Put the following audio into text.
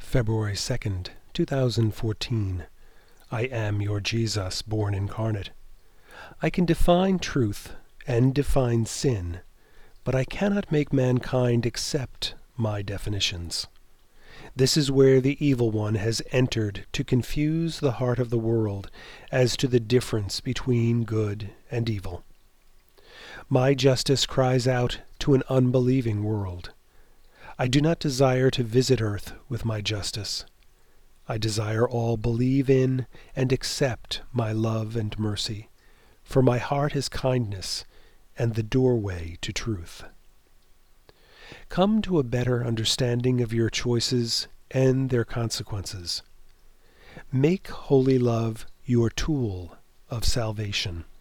February 2nd, 2014. I am your Jesus, born incarnate. I can define truth and define sin, but I cannot make mankind accept my definitions. This is where the evil one has entered to confuse the heart of the world as to the difference between good and evil. My justice cries out to an unbelieving world. I do not desire to visit earth with my justice. I desire all believe in and accept my love and mercy, for my heart is kindness and the doorway to truth. Come to a better understanding of your choices and their consequences. Make holy love your tool of salvation.